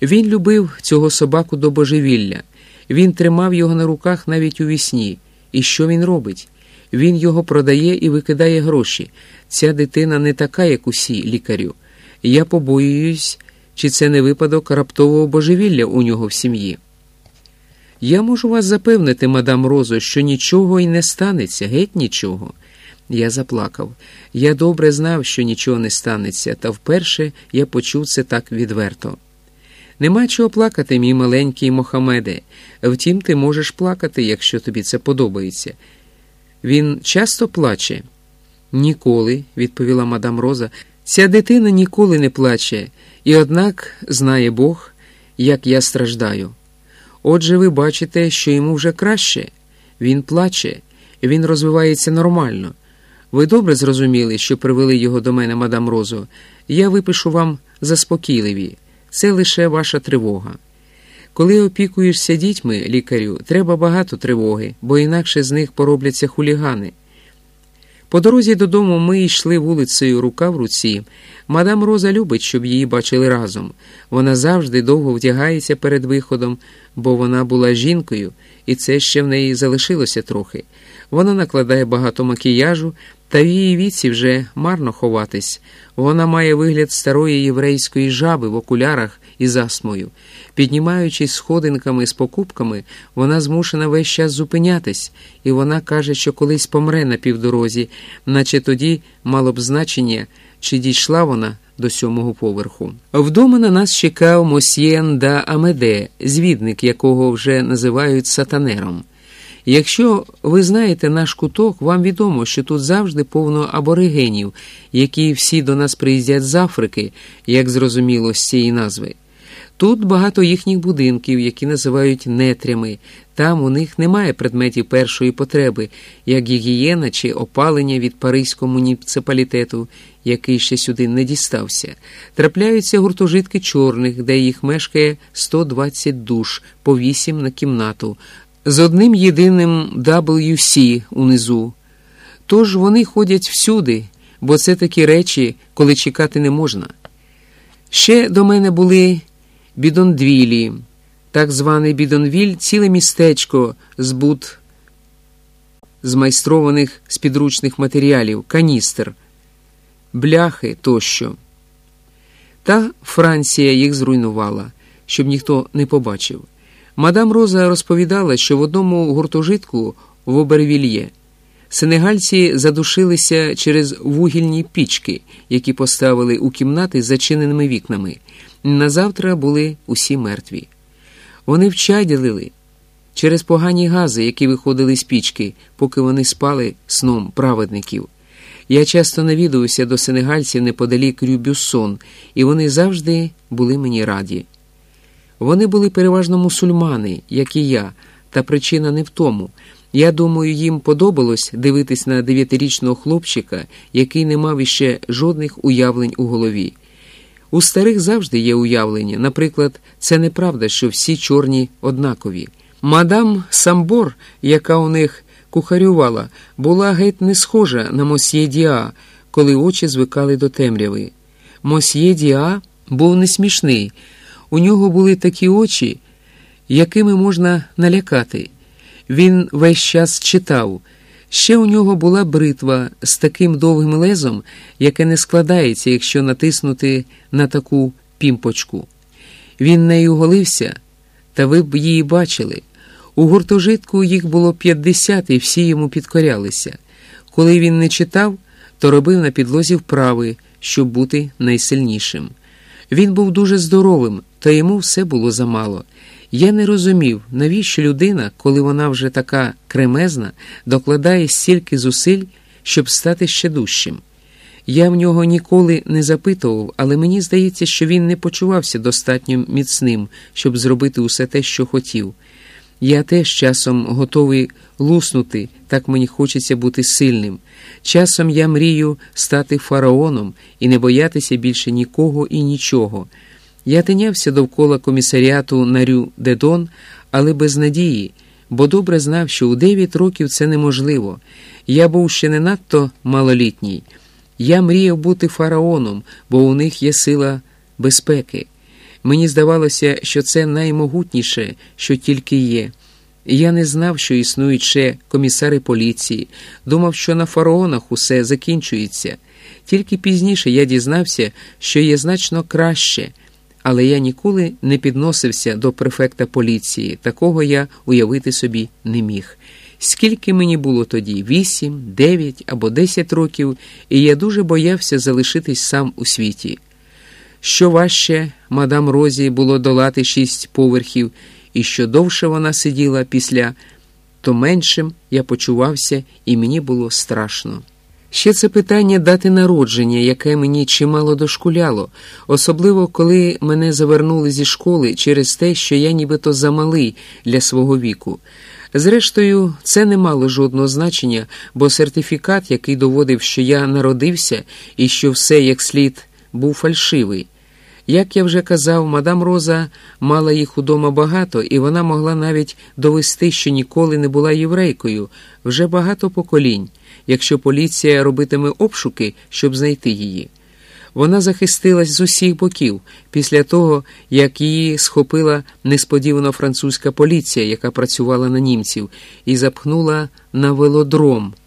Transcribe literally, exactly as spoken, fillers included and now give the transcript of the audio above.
Він любив цього собаку до божевілля. Він тримав його на руках навіть у вісні. І що він робить? Він його продає і викидає гроші. Ця дитина не така, як усі, лікарю. Я побоююсь, чи це не випадок раптового божевілля у нього в сім'ї. Я можу вас запевнити, мадам Розо, що нічого й не станеться, геть нічого. Я заплакав. Я добре знав, що нічого не станеться, та вперше я почув це так відверто. Нема чого плакати, мій маленький Мохамеде. Втім, ти можеш плакати, якщо тобі це подобається. Він часто плаче? Ніколи, відповіла мадам Роза. Ця дитина ніколи не плаче, і однак знає Бог, як я страждаю. Отже, ви бачите, що йому вже краще. Він плаче, він розвивається нормально. Ви добре зрозуміли, що привели його до мене, мадам Розо. Я випишу вам заспокійливі. Це лише ваша тривога. Коли опікуєшся дітьми, лікарю, треба багато тривоги, бо інакше з них поробляться хулігани. По дорозі додому ми йшли вулицею рука в руці. Мадам Роза любить, щоб її бачили разом. Вона завжди довго вдягається перед виходом, бо вона була жінкою, і це ще в неї залишилося трохи. Вона накладає багато макіяжу, та в її віці вже марно ховатись. Вона має вигляд старої єврейської жаби в окулярах із астмою. Піднімаючись сходинками з покупками, вона змушена весь час зупинятись, і вона каже, що колись помре на півдорозі, наче тоді мало б значення, чи дійшла вона до сьомого поверху. Вдома на нас чекав мосьє Нда Амеде, звідник якого вже називають сатанером. Якщо ви знаєте наш куток, вам відомо, що тут завжди повно аборигенів, які всі до нас приїздять з Африки, як зрозуміло з цієї назви. Тут багато їхніх будинків, які називають нетрями. Там у них немає предметів першої потреби, як гігієна чи опалення від паризького муніципалітету, який ще сюди не дістався. Трапляються гуртожитки чорних, де їх мешкає сто двадцять душ, по вісім на кімнату, з одним єдиним дабл ю сі унизу. Тож вони ходять всюди, бо це такі речі, коли чекати не можна. Ще до мене були бідондвілі. Так званий бідонвіль – ціле містечко з буд змайстрованих з підручних матеріалів, каністр, бляхи тощо. Та Франція їх зруйнувала, щоб ніхто не побачив. Мадам Роза розповідала, що в одному гуртожитку в Обервільє сенегальці задушилися через вугільні пічки, які поставили у кімнати з зачиненими вікнами. Назавтра були усі мертві. Вони вчаділили через погані гази, які виходили з пічки, поки вони спали сном праведників. Я часто навідувався до сенегальців неподалік Рю-Бюссон, і вони завжди були мені раді. Вони були переважно мусульмани, як і я, та причина не в тому. Я думаю, їм подобалось дивитись на дев'ятирічного хлопчика, який не мав іще жодних уявлень у голові. У старих завжди є уявлення. Наприклад, це неправда, що всі чорні однакові. Мадам Самбор, яка у них кухарювала, була геть не схожа на мосьє Діа, коли очі звикали до темряви. Мосьє Діа був не смішний. У нього були такі очі, якими можна налякати. Він весь час читав. Ще у нього була бритва з таким довгим лезом, яке не складається, якщо натиснути на таку пімпочку. Він нею голився, та ви б її бачили. У гуртожитку їх було п'ятдесят, і всі йому підкорялися. Коли він не читав, то робив на підлозі вправи, щоб бути найсильнішим. Він був дуже здоровим, та йому все було замало. Я не розумів, навіщо людина, коли вона вже така кремезна, докладає стільки зусиль, щоб стати ще дужчим. Я в нього ніколи не запитував, але мені здається, що він не почувався достатньо міцним, щоб зробити усе те, що хотів. Я теж часом готовий луснути, так мені хочеться бути сильним. Часом я мрію стати фараоном і не боятися більше нікого і нічого. Я тинявся довкола комісаріату на Рю-де-Дон, але без надії, бо добре знав, що у дев'ять років це неможливо. Я був ще не надто малолітній. Я мріяв бути фараоном, бо у них є сила безпеки. Мені здавалося, що це наймогутніше, що тільки є. Я не знав, що існують ще комісари поліції, думав, що на фараонах усе закінчується. Тільки пізніше я дізнався, що є значно краще, але я ніколи не підносився до префекта поліції, такого я уявити собі не міг. Скільки мені було тоді? Вісім, дев'ять або десять років, і я дуже боявся залишитись сам у світі. Що важче мадам Розі було долати шість поверхів, і що довше вона сиділа після, то меншим я почувався, і мені було страшно. Ще це питання дати народження, яке мені чимало дошкуляло, особливо коли мене завернули зі школи через те, що я нібито замалий для свого віку. Зрештою, це не мало жодного значення, бо сертифікат, який доводив, що я народився і що все як слід, був фальшивий. Як я вже казав, мадам Роза мала їх удома багато, і вона могла навіть довести, що ніколи не була єврейкою, вже багато поколінь, якщо поліція робитиме обшуки, щоб знайти її. Вона захистилась з усіх боків, після того, як її схопила несподівано французька поліція, яка працювала на німців, і запхнула на велодром,